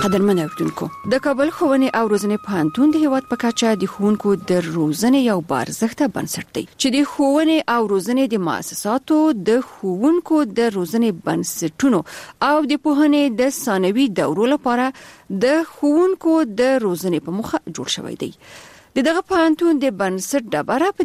قدرمن اوریدونکو د کابل ښوونې او روزنې پوهنتون د هیواد په کچه د ښوونکو د روزنې یو بارزښته بنسټ دی چې د ښوونې او روزنې د مؤسساتو د ښوونکو د روزنې بنسټونو او د پوهنې د ثانوي دورو لپاره د ښوونکو د روزنې په موخه جوړ شوی دی. دغه پوهنتون د بنسټ ډبره په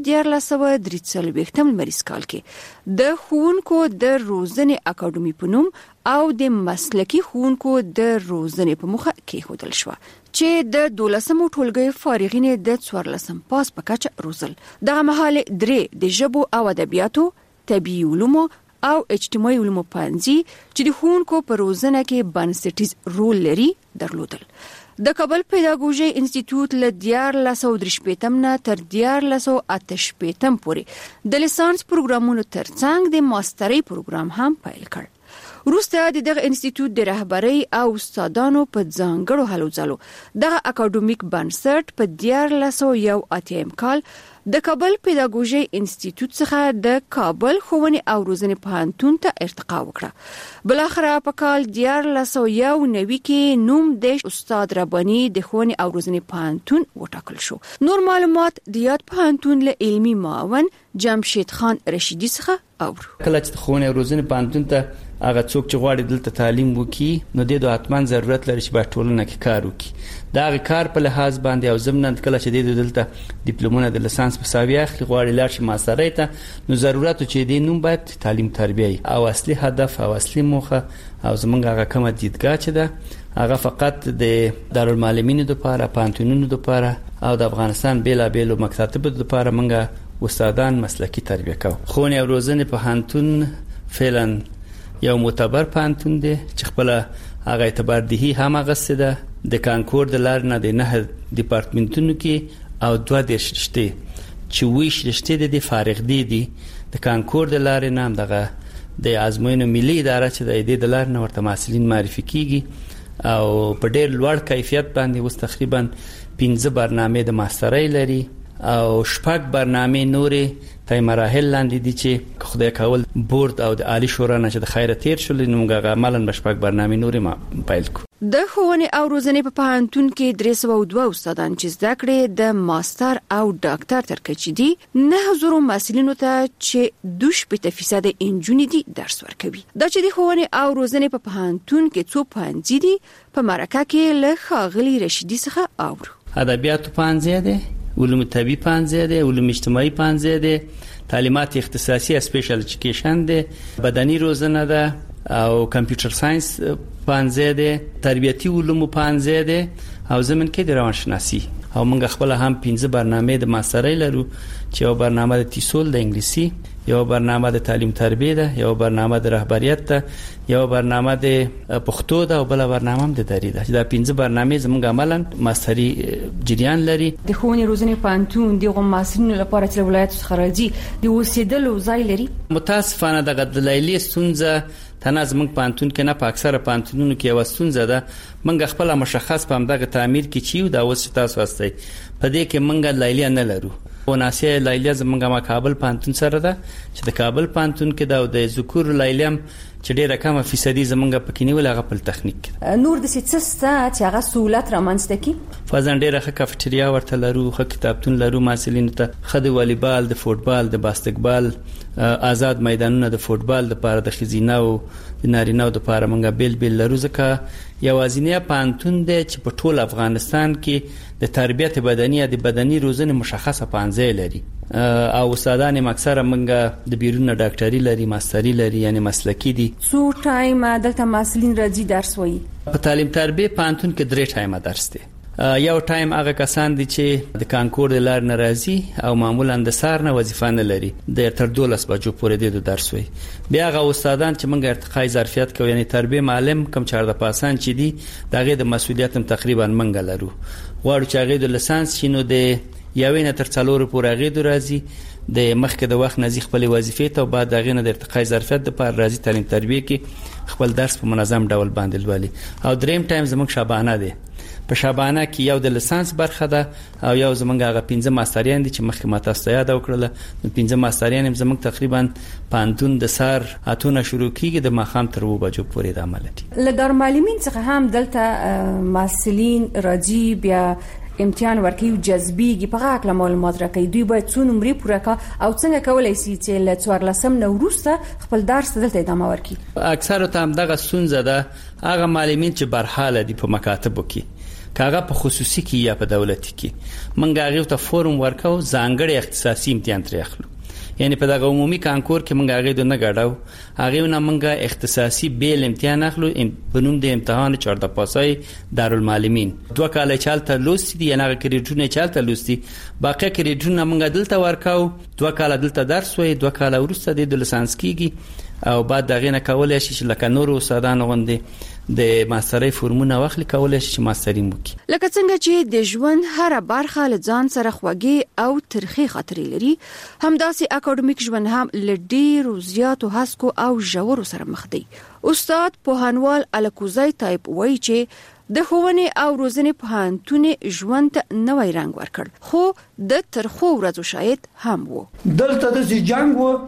1943 لمریز کال کې د ښوونکو د روزنې اکاډمي په نوم او د مسلکي ښوونکو د روزنې په موخه کېښودل شو چې د 12مو ټولګي فارغین د 14 پاس په کچه روزل. دغه مهال درې د ژبو او ادبیاتو، طبي علومو او اجتماعي علومو پوهنځي چې د ښوونکو په روزنه کې بنسټیز رول لري درلودل. د کابل پیداګوژي انسټیټیوټ له 1483 نه تر 1488 پورې د لیسانس پروګرامونو ترڅنګ د ماسترۍ پروګرام هم پیل کړ. وروسته د دغه انسټیټیوټ د رهبرۍ او استادانو په ځانګړو هلو ځلو دغه اکاډمیک بنسټ په 1981 کال د کابل پیداګوژي انسټیټیوټ څخه د کابل ښوونې او روزنې پوهنتون ته ارتقا وکړه. بلاخره په کال 1991 کې نوم د استاد رباني د ښوونې او روزنې پوهنتون وټاکل شو. نور معلومات د یاد پوهنتون له علمي معاون جمشید خان رشیدي څخه اورو. کله چې ښوونې او روزنې پوهنتون ته هغه څوک چې غواړي دلته تعلیم وکړي نو د حتمان ضرورت لري چې په ټولنه کې کار وکړي. دا کار په لحاظ باندې او ضمن کله چې د دلته ډیپلومونه د لیسانس په ساوي اخلي غواړي لاړ شي ماسترۍ ته نو ضرورت چې د نوم باید تعلیم تربیه او اصلي هدف او اصلي موخه او زمونږ هغه کومه دیدګاه چې ده هغه فقط د دارالمعلمین لپاره، پوهنتونونو لپاره او د افغانستان بیلابېلو مکاتبو لپاره موږ استادان مسلکي تربیه کوو. ښوونې او روزنې پوهنتون فعلا یو معتبر پوهنتون دی چې خپل هغه اعتبار دهي هم غسه ده. د کانکور د لار نه د 9 ډپارټمنټونو کې او 2 رشتې چې ویش رشتې د فارغ دي د کانکور د لار نه دغه د ازموینو ملي اداره چې د لار نه ورته محصلین معرفي کیږي او په ډېر لوړ کیفیت باندې اوس تقریبا 15 برنامه د ماسترۍ لري او 6 برنامه نورې تای مراحل لاندې دي چې خدای کول بورد او د عالی شورا نه چې د خیره تیر شول نو موږ عملاً بشپک برنامه نورې ما پایل کو. د ښوونې او روزنې په پوهنتون کې 302 استادان چې زده کړې د ماستر او ډاکټر تر کچې دي 9000 محصلینو ته چې 2% انجونې دي درس ورکوي. دا چې د ښوونې او روزنې په پوهنتون کې څو پوهنځي دي په مرکه کې له ښاغلي رشیدي څخه اورو. ادبیات پوهنځي دي، علوم طبي پوهنځي دي، علوم اجتماعي پوهنځي دي، تعلیمات اختصاصي سپیشل ایجوکیشن دي، بدني روزنه ده او کمپیوټر ساينس پوهنځي دي، تربیتي علوم پوهنځي دي او زمن کې د روانشناسي او موږ خپل هم 15 برنامه د ماسترۍ لرو چې یو برنامه د تیسول د انګلیسي، یو برنامه د تعلیم تربیه ده، یو برنامه د رهبریت ده، یو برنامه د پښتو ده او بل برنامه د اداري ده. دا 15 برنامه زموږ عملاً ماستري جریان لري. د ښوونې روزنې پوهنتون د محصلینو لپاره چې ولایت څخه راځي د اوسېدلو ځای لري. متاسفانه دغه د لیلې ستونزه تناز موږ پوهنتون کې نه په اکثره پوهنتونونو کې یو ستونزه ده. موږ خپل مشخص په همدغه تعمیر کې چیو دا اوس تاسو واستئ په دې کې موږ لیلې نه لرو. وناسه لیلې زمونږه ما کابل پوهنتون سره ده چې د کابل پوهنتون کې دا د ذکر لیلې چې ډیره کمه فیصدي زمونږه پکې نیول هغه په تخنیک نور د سیستم چې هغه سہولت رامنځته کی فازن ډیره ښه کافټریا ورته لرو، ښه کتابتون لرو، محصلینو ته ښه د والیبال، د فوټبال، د باسکټبال آزاد میدانونه د فوټبال لپاره د خزینه او د نارینه لپاره موږ بیل لرو. ځکه یوازینی پوهنتون دی چې په ټول افغانستان کې د تربیت بدني د بدني روزنې مشخصه پوهنځي لري او استادان اکثره موږ د بیرون ډاکټري لري، ماستري لري، یعنی مسلکي دي. څو ټایم دلته محصلین راځي درس وایي؟ په تعلیم تربیه پوهنتون کې 3 ټایم درس دی. یو ټایم هغه کسان دي چې د کانکور د لار ناراضي او معمولا د سار نه وظیفه نه لري د تر 12 بجو پورې د درس وي. بیا هغه استادان چې موږ ارتقای ظرفیت کوي یعنی تربیه معلم کم 14% چې دي دغه د مسولیت هم تقریبا موږ لرو. غواړو چې هغه د لیسانس شینو د یوې نه تر 4 پورې هغه درازي د مخکې د وخت نزي خپل وظیفې ته او بعد هغه نه د ارتقای ظرفیت د پر راځي تعلیم تربیه کې خپل درس په منظم ډول باندې لولي. او دریم ټایم زموږ شابانه دی په شابانه کې یو د لسانس برخه ده او یو زمونږ هغه 15 ماستریان دي چې مخکې ما تاسو ته یاد وکړل. نو 15 ماستریان هم زمونږ تقریبا پانتون د سار اتونه شروع کیږي د ماخام تر 2 بجو پورې د عمل دي. له دارالمعلمین څخه هم دلته محصلین راځي بیا امتحان ورکوي او جذبيږي په هغه معلومات راکوي. دوی باید څو نمرې پوره کا او څنګه کولای شي چې له 14 نو وروسته خپل درس دلته ادامه ورکړي. اکثره ته هم دغه ستونزه ده هغه معلمین چې برحاله دي په مکاتبو کې کاغه په خصوصي کې یا په دولتي کې منګه هغه ته فورم ورکو ځانګړي اختصاصي امتحان ترې اخلو. یعنی په دغه عمومي کانکور کې منګه هغه د نه غاډاو هغه نه منګه اختصاصي بیل امتحان اخلو په نوم د امتحان 14 پاسای دارالمعلمین 2 کال چالت لوستي دي نه کریډونه چالت لوستي باقي کریډونه منګه دلته ورکاو 2 کال دلته درس وای 2 کال ورسته د لسانس کیږي او بعد دغه نه کولای شي لکه نور استادان غوندي د ماسترۍ فورمونه واخلي کولای شي ماستري وکړي. لکه څنګه چې د ژوند هر برخه له ځان سره خوږی او ترخی خاطرې لري همداسې اکاډمیک ژوند هم لډیر زیاتو هڅو او ژورو سره مخ دی. استاد پوهنوال الکوزای تایپ وایي چې د ښوونې او روزنې پوهنتون ژوند ته نوی رنګ ورکړ خو د ترخو ورځو شاید هم وو. دلته د جنگ وو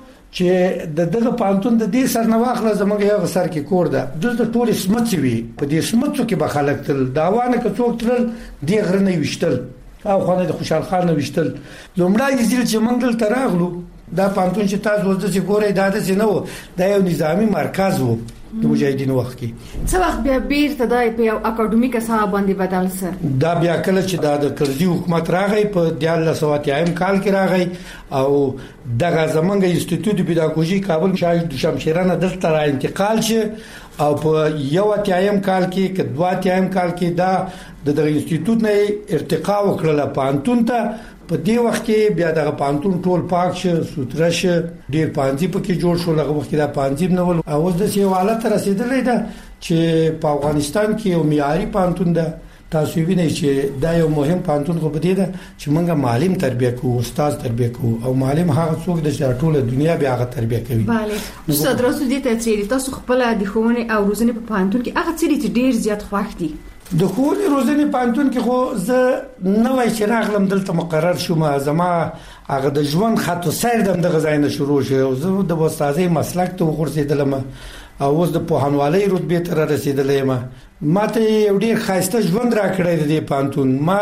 چې دغه پانتون د دې سر نه واخله زموږ یو سر کې کور ده دلته ټول سمڅ وی په دې سمڅو کې به خلک تل داوانه کې څوک تل دی غرنه وشتل او خو د خوشحال خان وشتل لومړی ځل چې موږ دلته راغلو دا پانتون چې تاسو ورته ګورئ دا د سينو دا یو نظامی مرکز وو د مجاهدینو وخت کې. څو وخت بیا بیرته د یو اکاډمیک صاحب باندې بدل سره دا بیا کله چې د کرزي حکومت راغی په 1900 کال کې راغی او دغه زمونږ انسټیټیوټ پیداګوژي کابل شمشیرانه دلته را انتقال شي او په 19 کال کې ک 20 کال کې دا د انسټیټیوټ نه ارتقا وکړه پانتون ته. په دې وخت کې بیا دغه پانتون ټول پاک شه سوتره شه ډیر پانځي پکې جوړ شو لغه وخت دا پانځي نه ول او د سی حالت رسیدلې ده چې په افغانستان کې یو معیاري پانتون ده. تاسو وینئ چې دا یو مهم پانتون خو بده ده چې موږ معلم تربیه کوو استاد تربیه کوو او معلم هغه څوک د ټوله دنیا بیا هغه تربیه کوي. bale استاد رسول دي ته چې تاسو خپل د ښوونې او روزنې په پانتون کې هغه چې ډیر زیات خوښ دي. د ښوونې روزنې پانتون کې خو زه نوای چې راغلم دلته مقرر شوم زما هغه د ژوند خط سیر د غزاین شروع شو زه د استادۍ مسلک ته ورسېدلم او اوس د پوهنوالۍ رتبه ته رسیدلم. ماته یو ډیر خاصه ژوند راکړی دی پانتون. ما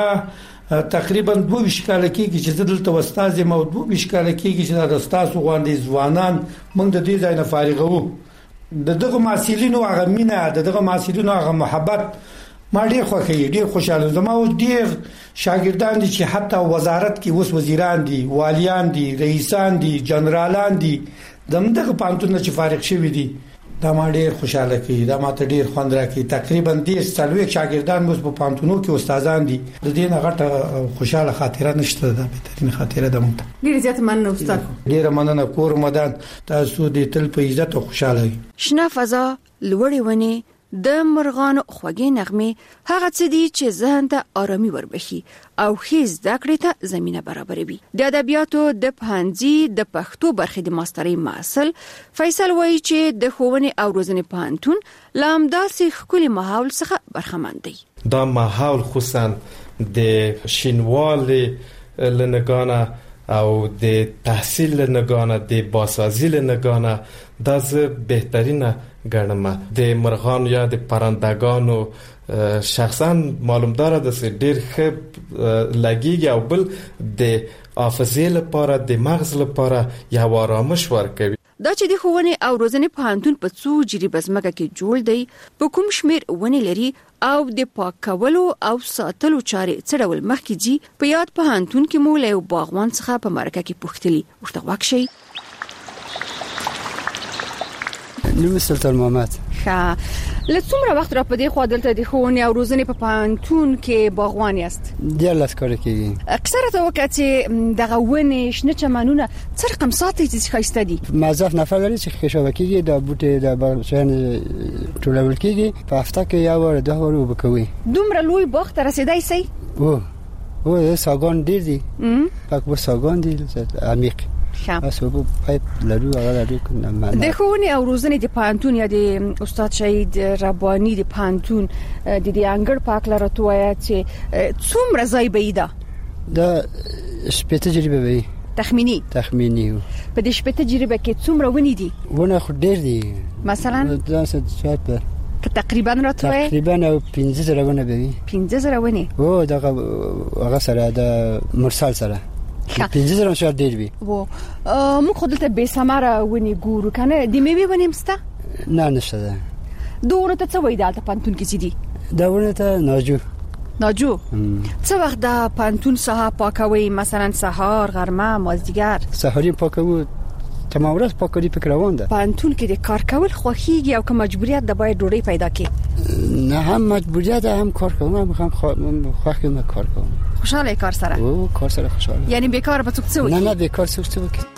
تقریبا 22 کال کېږي چې دلته استاد یم او 22 کال کېږي چې د استاد غوندې ځوانان موږ د دې ځای نه فارغ وو. دغه محصلینو هغه مینه دغه محصلینو هغه محبت ما ډیر خوښي ډیر خوشاله زما او ډیر شاګردان دي چې حتی وزارت کې اوس وزیران دي والیان دي رئیسان دي جنرالان دي دغه پانتون چې فارغ شوی دي دا ما ډیر خوشاله کوي دا ما ته ډیر خوند راکوي. تقریبا 10 شاګردان اوس په پانتونو کې استادان دي د دې نه غټه خوشاله خاطره نشته دا بهترین خاطره ده مونږ. ډیر زیات مننه استاد. ډیر مننه کور مدان تاسو دې تل په عزت او خوشاله شنه فضا لوړې ونی د مرغانو خوږې نغمې هغه څه دي چې ذهن ته آرامي وربخي او هیڅ ذکر ته زمينه برابروي. د ادبیاتو د پوهنځي د پښتو برخې د ماسترۍ محصل فیصل وایي چې د ښوونې او روزنې پوهنتون لامداسې ښکلي ماحول څخه برخمن دی. دا ماحول خصوصا د شینوال لنګانه او د تحصیل لنګانه د باسازی لنګانه دا زه بهترینه ګڼم. د مرغان یا د پرندگانو شخصا معلوم داره د ډیر ښه لګیږي او بل د حافظې لپاره د مغز لپاره یو آرامش ورکوي. دا چې د ښوونې او روزنې پوهنتون په څو جریبه ځمکه کې جوړ دی په کوم شمیر ونې لري او د پاک کولو او ساتلو چارې څه ډول مخکې دي په یاد پوهنتون کې مو له یو باغوان څخه په مرکه کې پوښتلي ورته واکشي. نوم سلطان محمد. له څومره وخت را پدې خو دلته د ښوونې او روزنې په پوهنتون کې باغوان یاست؟ ډېر لاس کار کوي. اکثره ته وکړه چې دغه ونې شنه چمنونه څه رقم ساتي چې ښایسته دي؟ موظف نفر لري چې خشابه کېږي د بوټي د باغچهان ټولول کېږي په هفته کې یو ور دوه ور وبکوي. دومره لوی باغ ته رسیدای سي؟ او ساګان ډېر دي. پاک به ساګان دي عمیق. تاسو په پایپ لرو هغه لري کنه. د ښوونې او روزنې د پانتون یا د استاد شهید رباني د پانتون د انګړ پاک لاره تویا چې څومره ځای به ده؟ دا شپږ تجربه وي. تخمینی په دې شپږ تجربه کې څومره ونی دي؟ ونه خو ډېر دي. مثلا دا څه په تقریبا راته تقریبا 15 ونه به 15 ونه او دا هغه سره د مرسال سره 15 شهر ډېر وي. و موږ خو دلته به سماره ونی ګورو کنه د میوه ونی مسته نه نشته ده. دوره ته څه وای دلته پانتون کې سي دي؟ دا ونه ته ناجو څه وخت د پانتون ساحه پاکوي؟ مثلا سهار، غرمه، مازدیګر؟ سهاري پاکوي، تمام ورځ پاکوي پکې روان ده. پانتون کې د کار کول خوخيږي او که مجبوریت د باید ډوډۍ پیدا کې؟ نه هم مجبوریت هم کار کوم، هم خوخم کار کوم. خوشاله کار سره؟ او کار سره خوشاله. یعنی بیکار به څوک څه وکړي؟ نه بیکار څوک څه وکړي.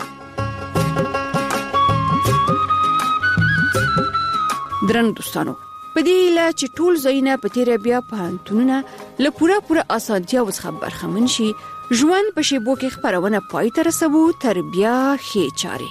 درنو دوستانو، په دې لا چې ټول زینه په تیر بیا پانتونونه له پوره اسانتیا وڅخه برخمن شي، ژوند په شیبو کې خبرونه پای ته رسوو تر بیا خې چاري.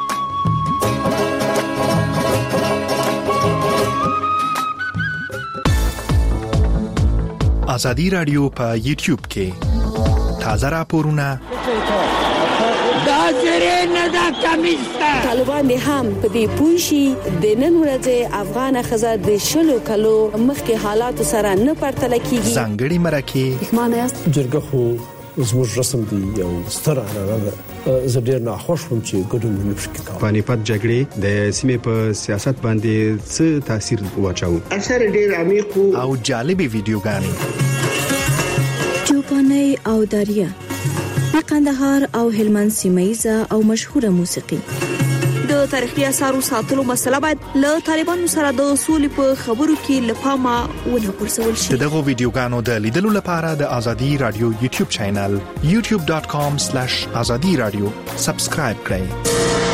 ازادي رادیو په یوټیوب کې تازه راپورونه دا زری نه دا کمیسته. طالبان هم په دې پوښي د نن ورځې افغان خزه د شلو کلو مخکې حالات سره نه پرتل کیږي. ځانګړي مرکه معنی جرګه خو زموږ رسم دی یو ستر اړه زه ډیر نه خوشم چې ګډون ونکړي. پانیپت جګړې د سیمې په سیاست باندې څه تاثیر واچاو؟ اثر ډیر عمیق او جالبي ویډیوګانې چوپاني او داریا د قندهار او هلمند سیمایزه او مشهوره موسیقي. د تاریخي اثارو ساتلو مسله باید له طالبانو سره د اصول په خبرو کې لپاره ونه پرسول شي. دغه ویډیوګانو د لیدلو لپاره د ازادي رادیو یوټیوب چینل youtube.com/azadi radio سبسکرایب کړئ.